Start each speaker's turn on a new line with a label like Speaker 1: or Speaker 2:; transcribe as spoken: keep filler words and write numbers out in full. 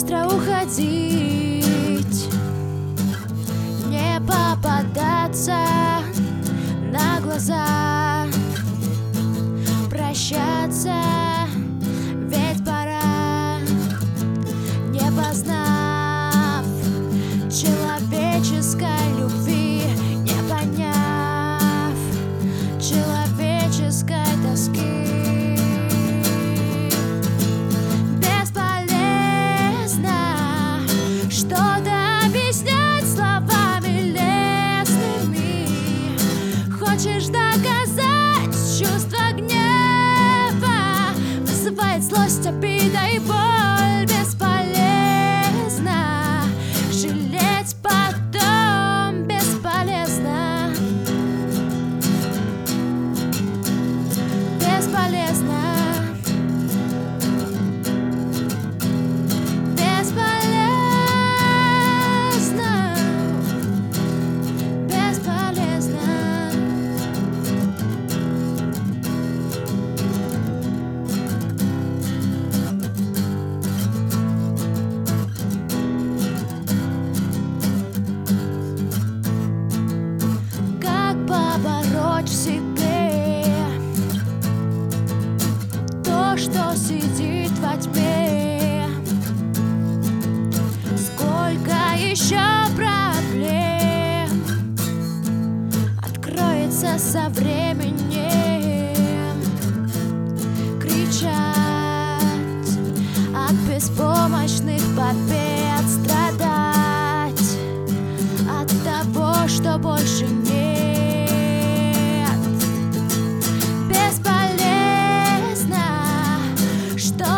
Speaker 1: быстро уходить, не попадаться на глаза, прощаться, ведь пора, не познав человеческой любви, не поняв человеческой тоски. Бесполезно что-то объяснять словами лестными. Хочешь доказать, чувство гнева вызывает злость, обида и боль. Бесполезно жалеть потом, бесполезно, бесполезно, бесполезно, бесполезно. Как побороть в себе то, что сидит во тьме? Сколько еще проблем откроется со временем? Кричать от беспомощных побед, страдать от того, что больше нет. Бесполезно что